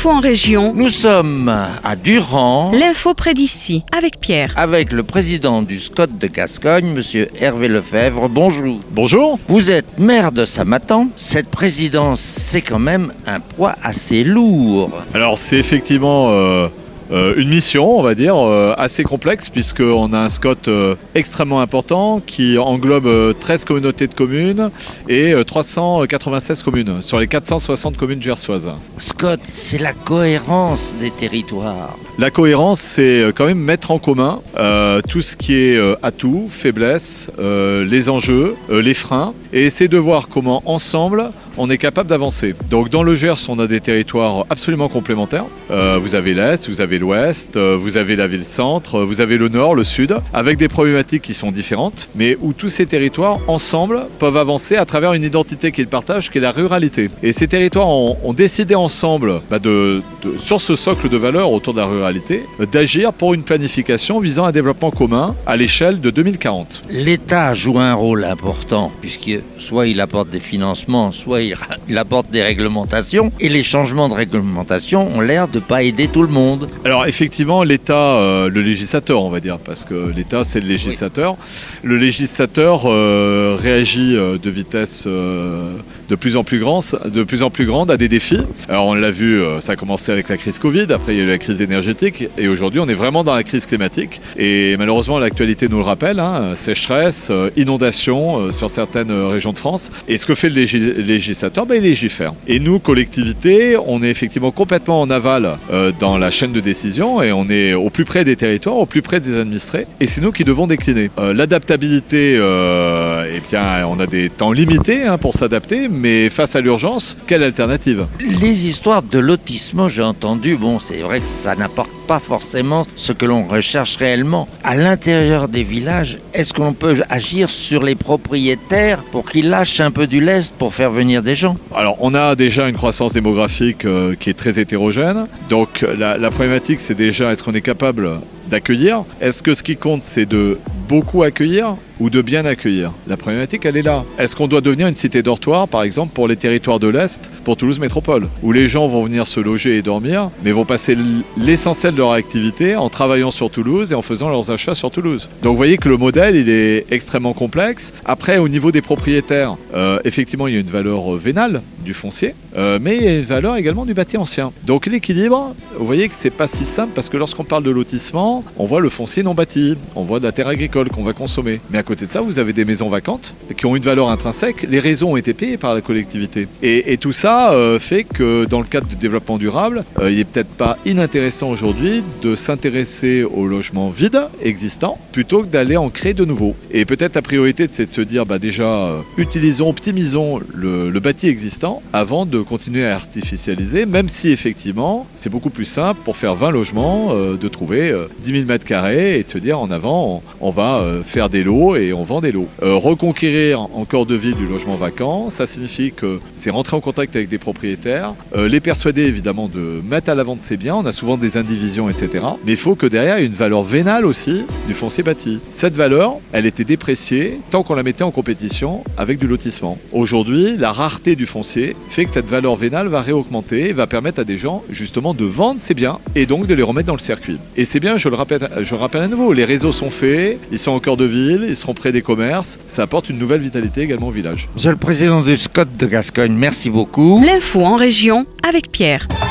L'info en région. Nous sommes à Durand L'info près d'ici, avec Pierre. avec le président du SCOT de Gascogne, monsieur Hervé Lefebvre. Bonjour. Bonjour. Vous êtes maire de Samatan. Cette présidence, c'est quand même un poids assez lourd. Alors c'est effectivement une mission, on va dire, assez complexe puisqu'on a un SCOT extrêmement important qui englobe 13 communautés de communes et 396 communes sur les 460 communes gersoises. SCOT, c'est la cohérence des territoires. La cohérence, c'est quand même mettre en commun tout ce qui est atouts, faiblesses, les enjeux, les freins, et essayer de voir comment ensemble on est capable d'avancer. Donc dans le Gers, on a des territoires absolument complémentaires. Vous avez l'Est, vous avez l'Ouest, vous avez la ville-centre, vous avez le Nord, le Sud, avec des problématiques qui sont différentes, mais où tous ces territoires ensemble peuvent avancer à travers une identité qu'ils partagent, qui est la ruralité. Et ces territoires ont décidé ensemble, sur ce socle de valeurs autour de la ruralité, d'agir pour une planification visant un développement commun à l'échelle de 2040. L'État joue un rôle important, puisque soit il apporte des financements, soit il apporte des réglementations, et les changements de réglementation ont l'air de ne pas aider tout le monde. Alors effectivement, l'État, le législateur, on va dire, parce que l'État c'est le législateur. Oui. Le législateur réagit de vitesse de plus en plus grande à des défis. Alors on l'a vu, ça a commencé avec la crise Covid, après il y a eu la crise énergétique, et aujourd'hui on est vraiment dans la crise climatique. Et malheureusement l'actualité nous le rappelle, sécheresse, inondations sur certaines régions de France. Et ce que fait le législateur, il légifère. Et nous, collectivités, on est effectivement complètement en aval dans la chaîne de décision, et on est au plus près des territoires, au plus près des administrés, et c'est nous qui devons décliner. L'adaptabilité, on a des temps limités pour s'adapter, mais face à l'urgence, quelle alternative ? Les histoires de lotissement, j'ai entendu, c'est vrai que ça n'apporte pas forcément ce que l'on recherche réellement. À l'intérieur des villages, est-ce qu'on peut agir sur les propriétaires pour qu'ils lâchent un peu du lest pour faire venir des gens ? Alors, on a déjà une croissance démographique qui est très hétérogène. Donc, la problématique, c'est déjà, est-ce qu'on est capable d'accueillir ? Est-ce que ce qui compte, c'est de beaucoup accueillir ou de bien accueillir ? La problématique, elle est là. Est-ce qu'on doit devenir une cité dortoir, par exemple, pour les territoires de l'Est, pour Toulouse Métropole, où les gens vont venir se loger et dormir, mais vont passer l'essentiel de leur activité en travaillant sur Toulouse et en faisant leurs achats sur Toulouse. Donc vous voyez que le modèle, il est extrêmement complexe. Après, au niveau des propriétaires, effectivement, il y a une valeur vénale du foncier, mais il y a une valeur également du bâti ancien. Donc l'équilibre, vous voyez que c'est pas si simple, parce que lorsqu'on parle de lotissement, on voit le foncier non bâti, on voit de la terre agricole qu'on va consommer. Mais à côté de ça, vous avez des maisons vacantes qui ont une valeur intrinsèque. Les réseaux ont été payés par la collectivité. Et tout ça fait que dans le cadre du développement durable, il n'est peut-être pas inintéressant aujourd'hui de s'intéresser aux logements vides existants plutôt que d'aller en créer de nouveaux. Et peut-être la priorité, c'est de se dire optimisons le bâti existant avant de continuer à artificialiser, même si effectivement c'est beaucoup plus simple pour faire 20 logements de trouver 10 000 mètres carrés et de se dire en avant on va faire des lots et on vend des lots. Reconquérir en corps de ville du logement vacant, ça signifie que c'est rentrer en contact avec des propriétaires, les persuader évidemment de mettre à la vente ses biens. On a souvent des indivisions, etc. Mais il faut que derrière il y ait une valeur vénale aussi du foncier bâti. Cette valeur, elle était dépréciée tant qu'on la mettait en compétition avec du lotissement. Aujourd'hui, la rareté du foncier fait que cette valeur vénale va réaugmenter et va permettre à des gens justement de vendre ces biens et donc de les remettre dans le circuit. Et c'est bien, je le rappelle à nouveau, les réseaux sont faits, ils sont en cœur de ville, ils seront près des commerces, ça apporte une nouvelle vitalité également au village. Monsieur le président du SCOT de Gascogne, merci beaucoup. L'info en région avec Pierre.